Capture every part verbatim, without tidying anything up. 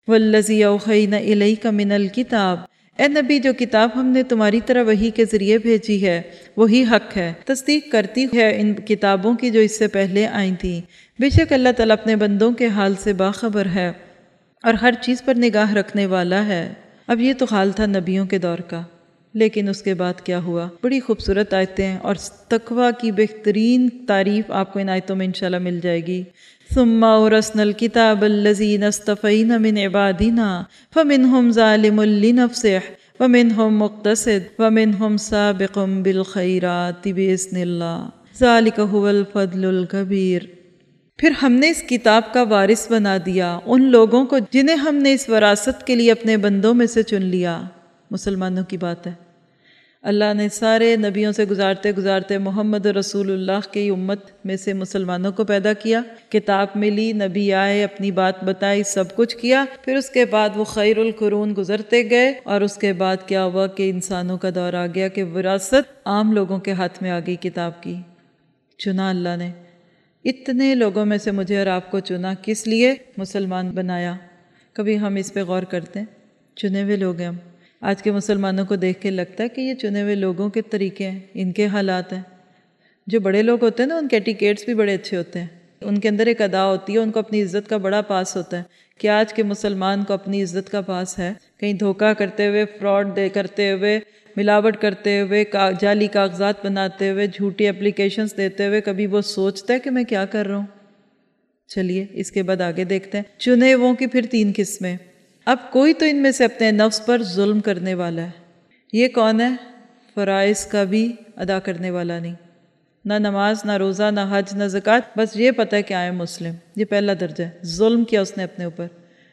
والذی اوحینا الیک من الکتاب، اے نبی جو کتاب ہم نے تمہاری طرح وحی کے ذریعے بھیجی ہے وہی حق ہے، تصدیق کرتی ہے ان کتابوں کی جو اس سے پہلے آئی تھیں۔ بے شک اللہ تعالیٰ اپنے بندوں کے حال سے باخبر ہے اور ہر چیز پر نگاہ رکھنے والا ہے۔ اب یہ تو حال تھا نبیوں کے دور کا، لیکن اس کے بعد کیا ہوا؟ بڑی خوبصورت آیتیں اور تقویٰ کی بہترین تعریف آپ کو ان آیتوں میں انشاءاللہ مل جائے گی۔ ثم اورثنا الكتاب الذین اصطفینا من عبادنا فمنهم ظالم لنفسه ومنهم مقتصد ومنهم سابق بالخیرات بإذن اللہ ذلک هو الفضل الکبیر۔ پھر ہم نے اس کتاب کا وارث بنا دیا ان لوگوں کو جنہیں ہم نے اس وراثت کے لیے اپنے بندوں میں سے چن لیا۔ مسلمانوں کی بات ہے، اللہ نے سارے نبیوں سے گزارتے گزارتے محمد رسول اللہ کی امت میں سے مسلمانوں کو پیدا کیا، کتاب ملی، نبی آئے، اپنی بات بتائی، سب کچھ کیا، پھر اس کے بعد وہ خیر القرون گزرتے گئے اور اس کے بعد کیا ہوا کہ انسانوں کا دور آ گیا کہ وراثت عام لوگوں کے ہاتھ میں آ گئی کتاب کی۔ چنا اللہ نے، اتنے لوگوں میں سے مجھے اور آپ کو چنا، کس لیے؟ مسلمان بنایا۔ کبھی ہم اس پہ غور کرتے ہیں؟ چنے ہوئے لوگ ہیں ہم۔ آج کے مسلمانوں کو دیکھ کے لگتا ہے کہ یہ چنے ہوئے لوگوں کے طریقے ہیں، ان کے حالات ہیں۔ جو بڑے لوگ ہوتے ہیں نا ان کے ایٹیکیٹس بھی بڑے اچھے ہوتے ہیں، ان کے اندر ایک ادا ہوتی ہے، ان کو اپنی عزت کا بڑا پاس ہوتا ہے۔ کہ آج کے مسلمان کو اپنی عزت کا پاس ہے؟ کہیں دھوکہ کرتے ہوئے، فراڈ دے کرتے ہوئے، ملاوٹ کرتے ہوئے، جعلی کاغذات بناتے ہوئے، جھوٹی اپلیکیشنز دیتے ہوئے کبھی وہ سوچتا ہے کہ میں کیا کر رہا ہوں؟ چلیے اس کے بعد آگے دیکھتے ہیں۔ چنے ہوئوں کی پھر تین قسمیں۔ اب کوئی تو ان میں سے اپنے نفس پر ظلم کرنے والا ہے۔ یہ کون ہے؟ فرائض کا بھی ادا کرنے والا نہیں، نہ نماز، نہ روزہ، نہ حج، نہ زکوٰۃ، بس یہ پتہ ہے کہ آئے مسلم۔ یہ پہلا درجہ ہے، ظلم کیا اس نے اپنے اوپر،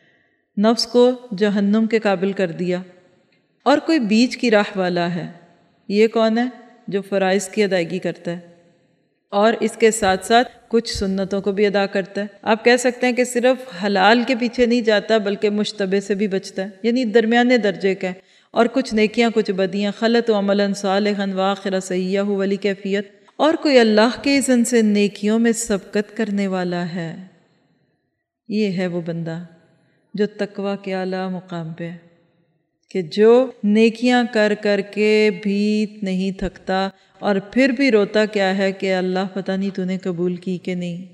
نفس کو جہنم کے قابل کر دیا۔ اور کوئی بیچ کی راہ والا ہے، یہ کون ہے؟ جو فرائض کی ادائیگی کرتا ہے اور اس کے ساتھ ساتھ کچھ سنتوں کو بھی ادا کرتا ہے۔ آپ کہہ سکتے ہیں کہ صرف حلال کے پیچھے نہیں جاتا بلکہ مشتبہ سے بھی بچتا ہے، یعنی درمیانے درجے کا ہے، اور کچھ نیکیاں کچھ بدیاں، خلط و عملاً صالحاً وآخرہ سیئہ والی کیفیت۔ اور کوئی اللہ کے اذن سے نیکیوں میں سبقت کرنے والا ہے۔ یہ ہے وہ بندہ جو تقویٰ کے اعلیٰ مقام پہ ہے، کہ جو نیکیاں کر کر کے بھی نہیں تھکتا اور پھر بھی روتا کیا ہے کہ اللہ پتہ نہیں تو نے قبول کی کہ نہیں۔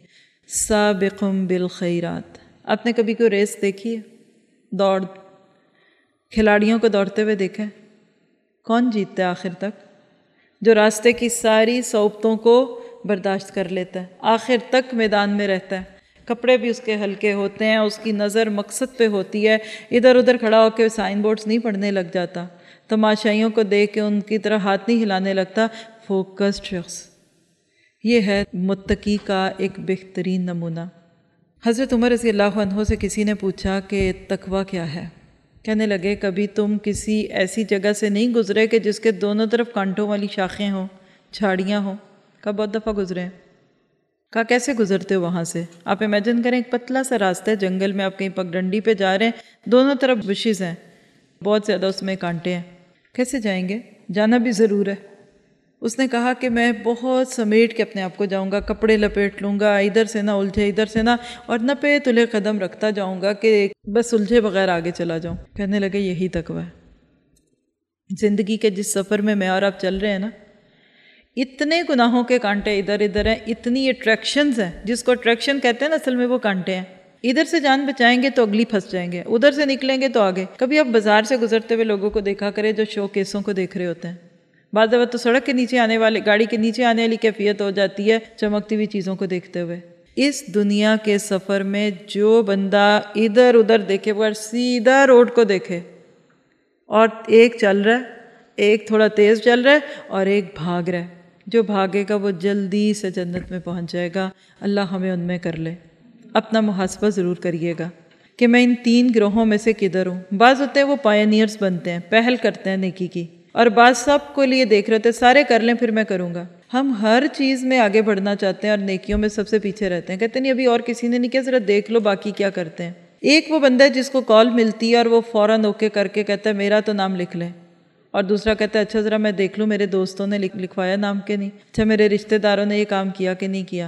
سابقم بالخیرات۔ آپ نے کبھی کوئی ریس دیکھی ہے؟ دوڑ، کھلاڑیوں کو دوڑتے ہوئے دیکھا ہے؟ کون جیتتا ہے آخر تک؟ جو راستے کی ساری صعوبتوں کو برداشت کر لیتا ہے، آخر تک میدان میں رہتا ہے، کپڑے بھی اس کے ہلکے ہوتے ہیں، اس کی نظر مقصد پہ ہوتی ہے، ادھر ادھر کھڑا ہو کے سائن بورڈز نہیں پڑھنے لگ جاتا، تماشائیوں کو دیکھ کے ان کی طرح ہاتھ نہیں ہلانے لگتا، فوکسڈ شخص۔ یہ ہے متقی کا ایک بہترین نمونہ۔ حضرت عمر رضی اللہ عنہ سے کسی نے پوچھا کہ تقویٰ کیا ہے؟ کہنے لگے کبھی تم کسی ایسی جگہ سے نہیں گزرے کہ جس کے دونوں طرف کانٹوں والی شاخیں ہوں، جھاڑیاں ہوں؟ کہا بہت دفعہ گزرے ہیں۔ کہا کیسے گزرتے ہو وہاں سے؟ آپ امیجن کریں ایک پتلا سا راستہ ہے جنگل میں، آپ کہیں پگڈنڈی پہ جا رہے ہیں، دونوں طرف بشز ہیں، بہت زیادہ اس میں کانٹے ہیں، کیسے جائیں گے؟ جانا بھی ضرور ہے۔ اس نے کہا کہ میں بہت سمیٹ کے اپنے آپ کو جاؤں گا، کپڑے لپیٹ لوں گا، ادھر سے نہ الجھے ادھر سے نہ، اور نہ پہ تلے قدم رکھتا جاؤں گا کہ بس الجھے بغیر آگے چلا جاؤں۔ کہنے لگے یہی تقویٰ ہے۔ زندگی کے جس سفر میں میں اور آپ چل رہے ہیں نا، اتنے گناہوں کے کانٹے ادھر ادھر ہیں، اتنی اٹریکشنز ہیں، جس کو اٹریکشن کہتے ہیں نا اصل میں وہ کانٹے ہیں۔ ادھر سے جان بچائیں گے تو اگلی پھنس جائیں گے، ادھر سے نکلیں گے تو آگے۔ کبھی آپ بازار سے گزرتے ہوئے لوگوں کو دیکھا کرے جو شو کیسوں کو دیکھ رہے ہوتے ہیں، بعض دفعہ تو سڑک کے نیچے آنے والے، گاڑی کے نیچے آنے والی کیفیت ہو جاتی ہے چمکتی ہوئی چیزوں کو دیکھتے ہوئے۔ اس دنیا کے سفر میں جو بندہ ادھر ادھر دیکھے وہ سیدھا روڈ کو دیکھے، اور ایک چل رہا ہے، ایک تھوڑا تیز چل رہا ہے اور ایک بھاگ رہا ہے، جو بھاگے گا وہ جلدی سے جنت میں پہنچ جائے گا۔ اللہ ہمیں ان میں کر لے۔ اپنا محاسبہ ضرور کریے گا کہ میں ان تین گروہوں میں سے کدھر ہوں۔ بعض ہوتے ہیں وہ پائنیئرز بنتے ہیں، پہل کرتے ہیں نیکی کی، اور بعض سب کو لیے دیکھ رہے تھے سارے کر لیں پھر میں کروں گا۔ ہم ہر چیز میں آگے بڑھنا چاہتے ہیں اور نیکیوں میں سب سے پیچھے رہتے ہیں، کہتے ہیں نہیں ابھی اور کسی نے نہیں کیا، ذرا دیکھ لو باقی کیا کرتے ہیں۔ ایک وہ بندہ ہے جس کو کال ملتی ہے اور وہ فوراً اوکے کر کے کہتا ہے میرا تو نام لکھ لیں، اور دوسرا کہتا ہے اچھا ذرا میں دیکھ لوں میرے دوستوں نے لکھوایا نام کے نہیں، اچھا میرے رشتہ داروں نے یہ کام کیا کہ نہیں کیا۔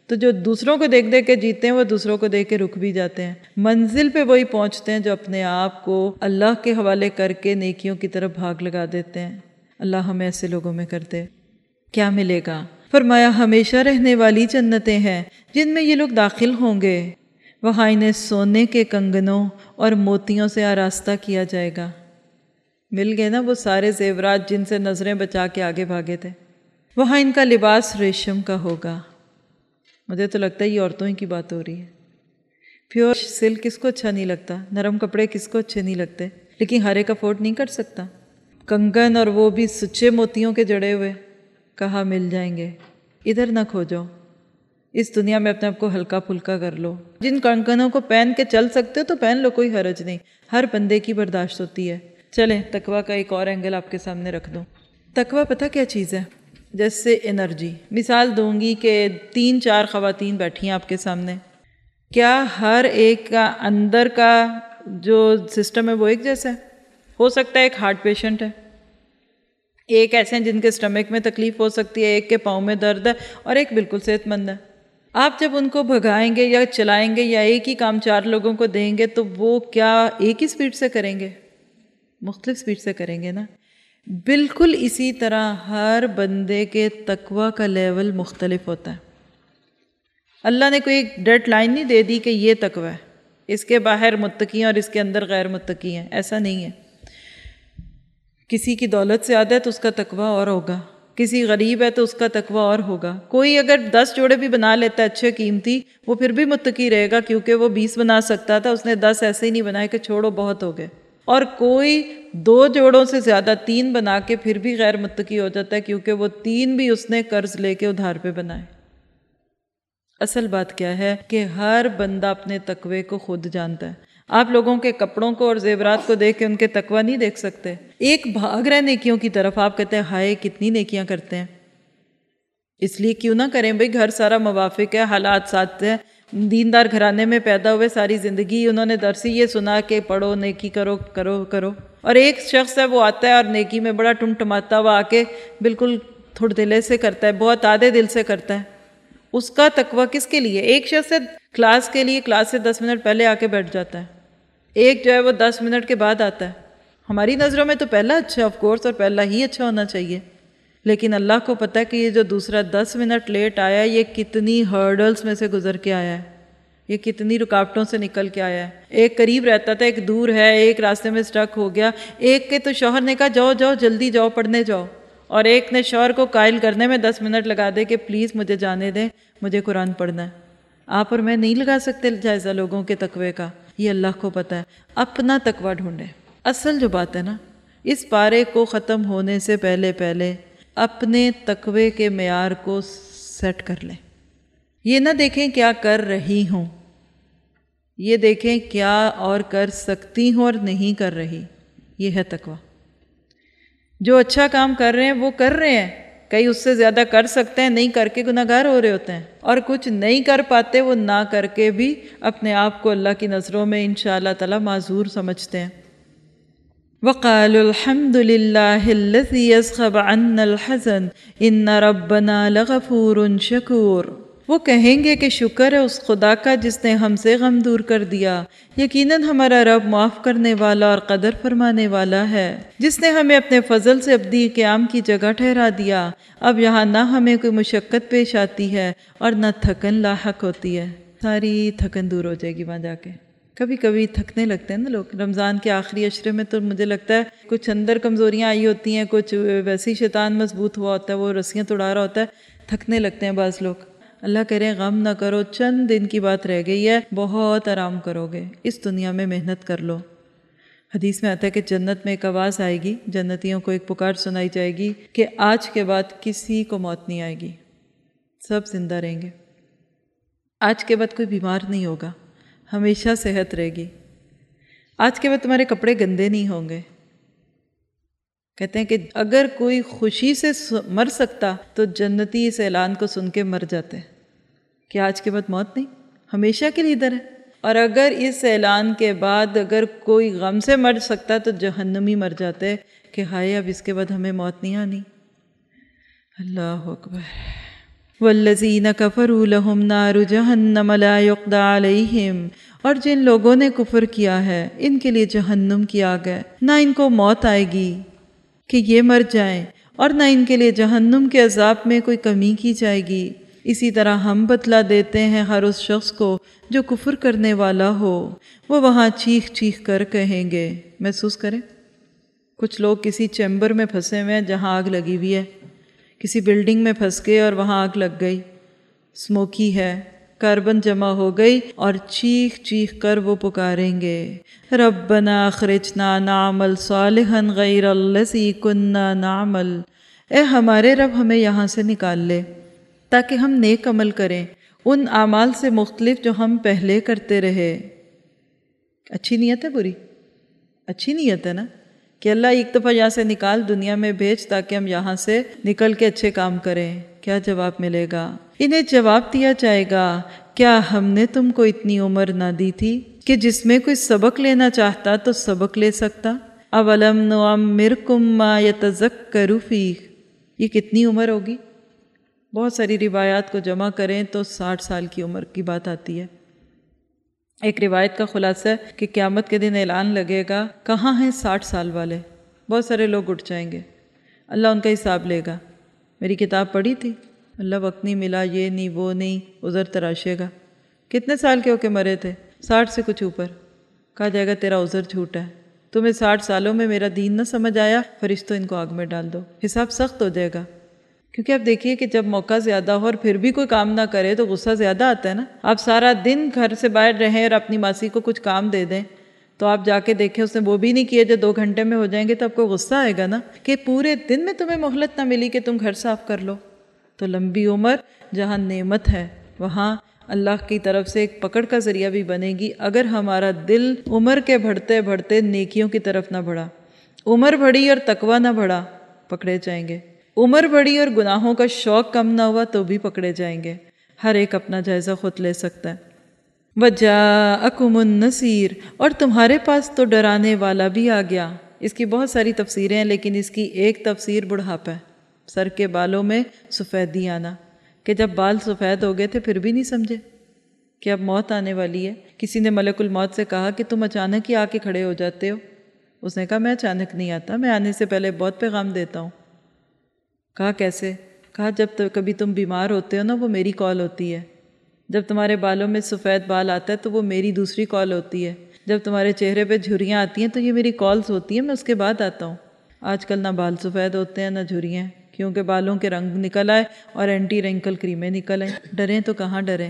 تو جو دوسروں کو دیکھ دیکھ کے جیتے ہیں وہ دوسروں کو دیکھ کے رک بھی جاتے ہیں۔ منزل پہ وہی پہنچتے ہیں جو اپنے آپ کو اللہ کے حوالے کر کے نیکیوں کی طرف بھاگ لگا دیتے ہیں۔ اللہ ہمیں ایسے لوگوں میں کر دے۔ کیا ملے گا؟ فرمایا ہمیشہ رہنے والی جنتیں ہیں جن میں یہ لوگ داخل ہوں گے، وہاں انہیں سونے کے کنگنوں اور موتیوں سے آراستہ کیا جائے گا۔ مل گئے نا وہ سارے زیورات جن سے نظریں بچا کے آگے بھاگے تھے۔ وہاں ان کا لباس ریشم کا ہوگا۔ مجھے تو لگتا ہے یہ عورتوں ہی کی بات ہو رہی ہے۔ پیور سلک کس کو اچھا نہیں لگتا، نرم کپڑے کس کو اچھے نہیں لگتے، لیکن ہر ایک افورڈ نہیں کر سکتا۔ کنگن اور وہ بھی سچے موتیوں کے جڑے ہوئے، کہاں مل جائیں گے؟ ادھر نہ کھوجو، اس دنیا میں اپنے آپ کو ہلکا پھلکا کر لو۔ جن کنگنوں کو پہن کے چل سکتے ہو تو پہن لو، کوئی حرج نہیں، ہر بندے کی برداشت ہوتی ہے۔ چلیں تقویٰ کا ایک اور اینگل آپ کے سامنے رکھ دوں۔ تقویٰ پتہ کیا چیز ہے؟ جیسے انرجی، مثال دوں گی کہ تین چار خواتین بیٹھی ہیں آپ کے سامنے، کیا ہر ایک کا اندر کا جو سسٹم ہے وہ ایک جیسا ہے؟ ہو سکتا ہے ایک ہارٹ پیشنٹ ہے، ایک ایسے ہیں جن کے سٹمک میں تکلیف ہو سکتی ہے، ایک کے پاؤں میں درد ہے، اور ایک بالکل صحت مند ہے۔ آپ جب ان کو بھگائیں گے یا چلائیں گے یا ایک ہی کام چار لوگوں کو دیں گے تو وہ کیا ایک ہی سپیڈ سے کریں گے؟ مختلف سپیڈ سے کریں گے نا۔ بالکل اسی طرح ہر بندے کے تقویٰ کا لیول مختلف ہوتا ہے۔ اللہ نے کوئی ایک ڈیڈ لائن نہیں دے دی کہ یہ تقویٰ ہے، اس کے باہر متقی ہیں اور اس کے اندر غیر متقی ہیں، ایسا نہیں ہے۔ کسی کی دولت سے زیادہ ہے تو اس کا تقویٰ اور ہوگا، کسی غریب ہے تو اس کا تقویٰ اور ہوگا۔ کوئی اگر دس جوڑے بھی بنا لیتا ہے اچھے قیمتی، وہ پھر بھی متقی رہے گا کیونکہ وہ بیس بنا سکتا تھا، اس نے دس ایسے ہی نہیں بنائے کہ چھوڑو بہت ہو گئے۔ اور کوئی دو جوڑوں سے زیادہ تین بنا کے پھر بھی غیر متقی ہو جاتا ہے کیونکہ وہ تین بھی اس نے قرض لے کے ادھار پہ بنائے۔ اصل بات کیا ہے کہ ہر بندہ اپنے تقوی کو خود جانتا ہے۔ آپ لوگوں کے کپڑوں کو اور زیورات کو دیکھ کے ان کے تقوی نہیں دیکھ سکتے۔ ایک بھاگ رہے نیکیوں کی طرف، آپ کہتے ہیں ہائے کتنی نیکیاں کرتے ہیں، اس لیے کیوں نہ کریں بھئی، گھر سارا موافق ہے، حالات ساتھ ہیں، دیندار گھرانے میں پیدا ہوئے، ساری زندگی انہوں نے درسی یہ سنا کہ پڑھو، نیکی کرو کرو کرو۔ اور ایک شخص ہے وہ آتا ہے اور نیکی میں بڑا ٹمٹماتا ہوا آ کے بالکل تھوڑ دلے سے کرتا ہے، بہت آدھے دل سے کرتا ہے۔ اس کا تقویٰ کس کے لیے؟ ایک شخص ہے کلاس کے لیے کلاس سے دس منٹ پہلے آ کے بیٹھ جاتا ہے، ایک جو ہے وہ دس منٹ کے بعد آتا ہے۔ ہماری نظروں میں تو پہلا اچھا آف کورس، اور پہلا ہی اچھا ہونا چاہیے، لیکن اللہ کو پتہ ہے کہ یہ جو دوسرا دس منٹ لیٹ آیا یہ کتنی ہرڈلز میں سے گزر کے آیا ہے، یہ کتنی رکاوٹوں سے نکل کے آیا ہے۔ ایک قریب رہتا تھا، ایک دور ہے، ایک راستے میں سٹک ہو گیا، ایک کے تو شوہر نے کہا جاؤ جاؤ جلدی جاؤ پڑھنے جاؤ، اور ایک نے شوہر کو قائل کرنے میں دس منٹ لگا دے کہ پلیز مجھے جانے دیں، مجھے قرآن پڑھنا ہے۔ آپ اور میں نہیں لگا سکتے جائزہ لوگوں کے تقوی کا، یہ اللہ کو پتہ ہے۔ اپنا تقوی ڈھونڈیں۔ اصل جو بات ہے نا، اس پارے کو ختم ہونے سے پہلے پہلے اپنے تقوی کے معیار کو سیٹ کر لیں۔ یہ نہ دیکھیں کیا کر رہی ہوں، یہ دیکھیں کیا اور کر سکتی ہوں اور نہیں کر رہی، یہ ہے تقوی۔ جو اچھا کام کر رہے ہیں وہ کر رہے ہیں، کئی اس سے زیادہ کر سکتے ہیں، نہیں کر کے گناہ گار ہو رہے ہوتے ہیں، اور کچھ نہیں کر پاتے وہ نہ کر کے بھی اپنے آپ کو اللہ کی نظروں میں انشاءاللہ تعالی معذور سمجھتے ہیں۔ وَقَالُوا الْحَمْدُ لِلَّهِ الَّذِي يَذْهَبَ عَنَّا الْحَزَنَ إِنَّ رَبَّنَا لَغَفُورٌ شَكُورٌ۔ وہ کہیں گے کہ شکر ہے اس خدا کا جس نے ہم سے غم دور کر دیا، یقیناً ہمارا رب معاف کرنے والا اور قدر فرمانے والا ہے، جس نے ہمیں اپنے فضل سے ابدی قیام کی جگہ ٹھہرا دیا۔ اب یہاں نہ ہمیں کوئی مشقت پیش آتی ہے اور نہ تھکن لاحق ہوتی ہے، ساری تھکن دور ہو جائے گی وہاں جا کے۔ کبھی کبھی تھکنے لگتے ہیں نا لوگ، رمضان کے آخری عشرے میں تو مجھے لگتا ہے کچھ اندر کمزوریاں آئی ہوتی ہیں، کچھ ویسی شیطان مضبوط ہوا ہوتا ہے، وہ رسیاں توڑا رہا ہوتا ہے، تھکنے لگتے ہیں بعض لوگ۔ اللہ کہہ رہے ہیں غم نہ کرو، چند دن کی بات رہ گئی ہے، بہت آرام کرو گے، اس دنیا میں محنت کر لو۔ حدیث میں آتا ہے کہ جنت میں ایک آواز آئے گی، جنتیوں کو ایک پکار سنائی جائے گی کہ آج کے بعد کسی کو موت نہیں آئے گی، سب زندہ رہیں گے۔ آج کے بعد کوئی بیمار نہیں ہوگا، ہمیشہ صحت رہے گی۔ آج کے بعد تمہارے کپڑے گندے نہیں ہوں گے۔ کہتے ہیں کہ اگر کوئی خوشی سے مر سکتا تو جنتی اس اعلان کو سن کے مر جاتے کہ آج کے بعد موت نہیں، ہمیشہ کے لیے ادھر ہے۔ اور اگر اس اعلان کے بعد اگر کوئی غم سے مر سکتا تو جہنمی مر جاتے کہ ہائے اب اس کے بعد ہمیں موت نہیں آنی۔ اللہ اکبر۔ والذین کفروا لہم نار جہنم لا یقضی علیہم، اور جن لوگوں نے کفر کیا ہے ان کے لیے جہنم کی آگ ہے، نہ ان کو موت آئے گی کہ یہ مر جائیں، اور نہ ان کے لیے جہنم کے عذاب میں کوئی کمی کی جائے گی۔ اسی طرح ہم بدلہ دیتے ہیں ہر اس شخص کو جو کفر کرنے والا ہو، وہ وہاں چیخ چیخ کر کہیں گے۔ محسوس کریں، کچھ لوگ کسی چیمبر میں پھنسے ہوئے ہیں جہاں آگ لگی ہوئی ہے، کسی بلڈنگ میں پھنس گئے اور وہاں آگ لگ گئی، اسموکی ہے، کاربن جمع ہو گئی، اور چیخ چیخ کر وہ پکاریں گے، ربنا اخرجنا نعمل صالحا غیر الذی کننا نعمل، اے ہمارے رب ہمیں یہاں سے نکال لے تاکہ ہم نیک عمل کریں ان اعمال سے مختلف جو ہم پہلے کرتے رہے۔ اچھی نیت ہے بری؟ اچھی نیت ہے نا، کہ اللہ ایک دفعہ یہاں سے نکال، دنیا میں بھیج تاکہ ہم یہاں سے نکل کے اچھے کام کریں۔ کیا جواب ملے گا؟ انہیں جواب دیا جائے گا، کیا ہم نے تم کو اتنی عمر نہ دی تھی کہ جس میں کوئی سبق لینا چاہتا تو سبق لے سکتا؟ اولم نعمرکم ما یتذکر فیہ، یہ کتنی عمر ہوگی؟ بہت ساری روایات کو جمع کریں تو ساٹھ سال کی عمر کی بات آتی ہے۔ ایک روایت کا خلاصہ ہے کہ قیامت کے دن اعلان لگے گا، کہاں ہیں ساٹھ سال والے؟ بہت سارے لوگ اٹھ جائیں گے، اللہ ان کا حساب لے گا، میری کتاب پڑھی تھی، اللہ وقت نہیں ملا، یہ نہیں وہ نہیں، عذر تراشے گا۔ کتنے سال کے ہو کے مرے تھے؟ ساٹھ سے کچھ اوپر۔ کہا جائے گا تیرا عذر جھوٹا ہے، تمہیں ساٹھ سالوں میں میرا دین نہ سمجھ آیا، فرشتوں ان کو آگ میں ڈال دو۔ حساب سخت ہو جائے گا، کیونکہ آپ دیکھیے کہ جب موقع زیادہ ہو اور پھر بھی کوئی کام نہ کرے تو غصہ زیادہ آتا ہے نا۔ آپ سارا دن گھر سے باہر رہیں اور اپنی ماسی کو کچھ کام دے دیں تو آپ جا کے دیکھیں اس نے وہ بھی نہیں کیے جو دو گھنٹے میں ہو جائیں گے، تو آپ کو غصہ آئے گا نا کہ پورے دن میں تمہیں مہلت نہ ملی کہ تم گھر صاف کر لو۔ تو لمبی عمر جہاں نعمت ہے وہاں اللہ کی طرف سے ایک پکڑ کا ذریعہ بھی بنے گی اگر ہمارا دل عمر کے بڑھتے بڑھتے نیکیوں کی طرف نہ بڑھا۔ عمر بڑھی اور تقویٰ نہ بڑھا، پکڑے جائیں گے۔ عمر بڑھی اور گناہوں کا شوق کم نہ ہوا تو بھی پکڑے جائیں گے۔ ہر ایک اپنا جائزہ خود لے سکتا ہے۔ وَجَاءَكُمُ النَّذِيرُ، اور تمہارے پاس تو ڈرانے والا بھی آ گیا۔ اس کی بہت ساری تفسیریں ہیں لیکن اس کی ایک تفسیر بڑھاپا ہے، سر کے بالوں میں سفیدی آنا، کہ جب بال سفید ہو گئے تھے پھر بھی نہیں سمجھے کہ اب موت آنے والی ہے۔ کسی نے ملک الموت سے کہا کہ تم اچانک ہی آ کے کھڑے ہو جاتے ہو؟ اس نے کہا میں اچانک نہیں آتا، میں آنے سے پہلے بہت پیغام دیتا ہوں۔ کہا کیسے؟ کہا جب تو کبھی تم بیمار ہوتے ہو نا وہ میری کال ہوتی ہے، جب تمہارے بالوں میں سفید بال آتا ہے تو وہ میری دوسری کال ہوتی ہے، جب تمہارے چہرے پہ جھریاں آتی ہیں تو یہ میری کالز ہوتی ہیں، میں اس کے بعد آتا ہوں۔ آج کل نہ بال سفید ہوتے ہیں نہ جھریاں، کیونکہ بالوں کے رنگ نکل آئے اور اینٹی رنکل کریمیں نکل آئیں۔ ڈریں تو کہاں ڈریں۔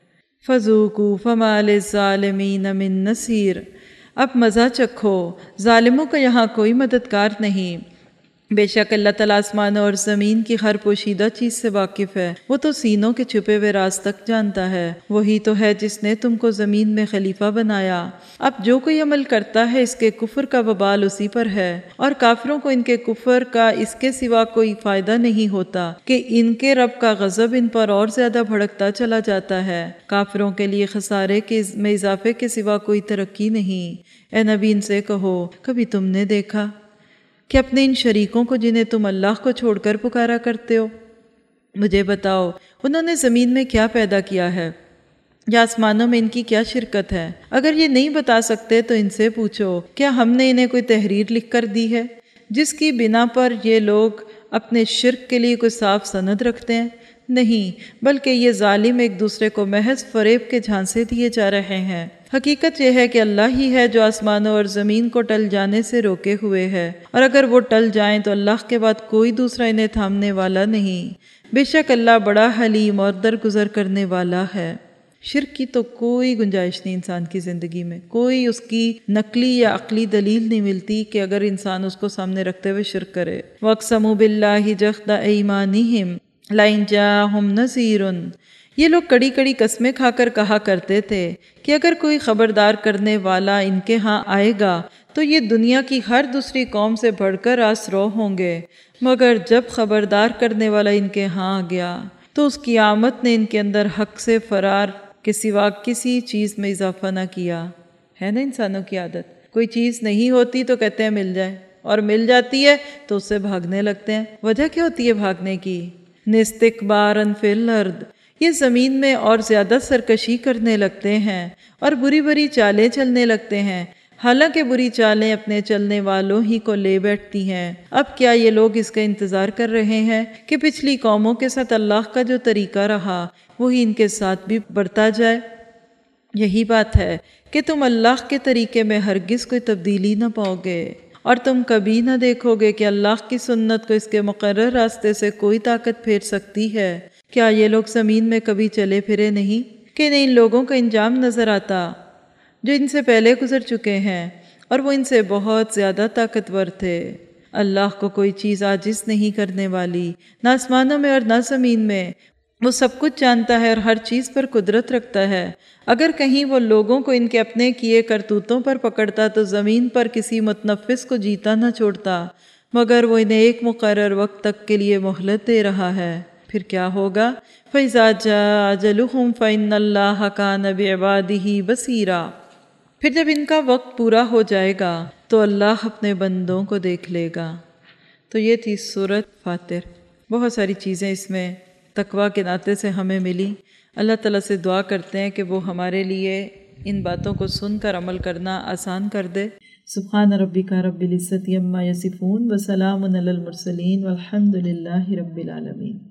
فَذُوقُوا فَمَا لِلظَّالِمِينَ مِن نَصِيرٍ، اب مزہ چکھو، ظالموں کا یہاں کوئی مددگار نہیں۔ بے شک اللہ تعالیٰ آسمانوں اور زمین کی ہر پوشیدہ چیز سے واقف ہے، وہ تو سینوں کے چھپے ہوئے راز تک جانتا ہے۔ وہی تو ہے جس نے تم کو زمین میں خلیفہ بنایا۔ اب جو کوئی عمل کرتا ہے اس کے کفر کا وبال اسی پر ہے، اور کافروں کو ان کے کفر کا اس کے سوا کوئی فائدہ نہیں ہوتا کہ ان کے رب کا غضب ان پر اور زیادہ بھڑکتا چلا جاتا ہے۔ کافروں کے لیے خسارے کے میں اضافے کے سوا کوئی ترقی نہیں۔ اے نبی ان سے کہو، کبھی تم نے دیکھا کہ اپنے ان شریکوں کو جنہیں تم اللہ کو چھوڑ کر پکارا کرتے ہو، مجھے بتاؤ انہوں نے زمین میں کیا پیدا کیا ہے یا آسمانوں میں ان کی کیا شرکت ہے؟ اگر یہ نہیں بتا سکتے تو ان سے پوچھو، کیا ہم نے انہیں کوئی تحریر لکھ کر دی ہے جس کی بنا پر یہ لوگ اپنے شرک کے لیے کوئی صاف سند رکھتے ہیں؟ نہیں، بلکہ یہ ظالم ایک دوسرے کو محض فریب کے جھانسے دیے جا رہے ہیں۔ حقیقت یہ ہے کہ اللہ ہی ہے جو آسمانوں اور زمین کو ٹل جانے سے روکے ہوئے ہے، اور اگر وہ ٹل جائیں تو اللہ کے بعد کوئی دوسرا انہیں تھامنے والا نہیں۔ بے شک اللہ بڑا حلیم اور درگزر کرنے والا ہے۔ شرک کی تو کوئی گنجائش نہیں انسان کی زندگی میں، کوئی اس کی نقلی یا عقلی دلیل نہیں ملتی کہ اگر انسان اس کو سامنے رکھتے ہوئے شرک کرے۔ وَاقْسَمُوا بِاللَّهِ جَهْدَ أَيْمَانِهِمْ لَئِن جَاءَهُمْ نَذِيرٌ، یہ لوگ کڑی کڑی قسمیں کھا کر کہا کرتے تھے کہ اگر کوئی خبردار کرنے والا ان کے ہاں آئے گا تو یہ دنیا کی ہر دوسری قوم سے بڑھ کر آسرو ہوں گے، مگر جب خبردار کرنے والا ان کے ہاں آ گیا تو اس کی آمد نے ان کے اندر حق سے فرار کے سوا کسی چیز میں اضافہ نہ کیا۔ ہے نا انسانوں کی عادت، کوئی چیز نہیں ہوتی تو کہتے ہیں مل جائے، اور مل جاتی ہے تو اس سے بھاگنے لگتے ہیں۔ وجہ کیا ہوتی ہے بھاگنے کی؟ نستکبارن فی الارض، یہ زمین میں اور زیادہ سرکشی کرنے لگتے ہیں اور بری بری چالیں چلنے لگتے ہیں، حالانکہ بری چالیں اپنے چلنے والوں ہی کو لے بیٹھتی ہیں۔ اب کیا یہ لوگ اس کا انتظار کر رہے ہیں کہ پچھلی قوموں کے ساتھ اللہ کا جو طریقہ رہا وہی ان کے ساتھ بھی برتا جائے؟ یہی بات ہے کہ تم اللہ کے طریقے میں ہرگز کوئی تبدیلی نہ پاؤ گے، اور تم کبھی نہ دیکھو گے کہ اللہ کی سنت کو اس کے مقرر راستے سے کوئی طاقت پھیر سکتی ہے۔ کیا یہ لوگ زمین میں کبھی چلے پھرے نہیں کہ انہیں ان لوگوں کا انجام نظر آتا جو ان سے پہلے گزر چکے ہیں، اور وہ ان سے بہت زیادہ طاقتور تھے۔ اللہ کو کوئی چیز عاجز نہیں کرنے والی، نہ آسمانوں میں اور نہ زمین میں۔ وہ سب کچھ جانتا ہے اور ہر چیز پر قدرت رکھتا ہے۔ اگر کہیں وہ لوگوں کو ان کے اپنے کیے کرتوتوں پر پکڑتا تو زمین پر کسی متنفس کو جیتا نہ چھوڑتا، مگر وہ انہیں ایک مقرر وقت تک کے لیے مہلت دے رہا ہے۔ پھر کیا ہوگا؟ فَإِذَا جَاءَ أَجَلُهُمْ فَإِنَّ اللَّهَ كَانَ بِعِبَادِهِ بَصِيرًا، پھر جب ان کا وقت پورا ہو جائے گا تو اللہ اپنے بندوں کو دیکھ لے گا۔ تو یہ تھی سورۃ فاطر۔ بہت ساری چیزیں اس میں تقویٰ کے ناطے سے ہمیں ملی۔ اللہ تعالیٰ سے دعا کرتے ہیں کہ وہ ہمارے لیے ان باتوں کو سن کر عمل کرنا آسان کر دے۔ سبحان ربک رب العزت عما یصفون وسلام علی المرسلین والحمد للہ رب العالمین۔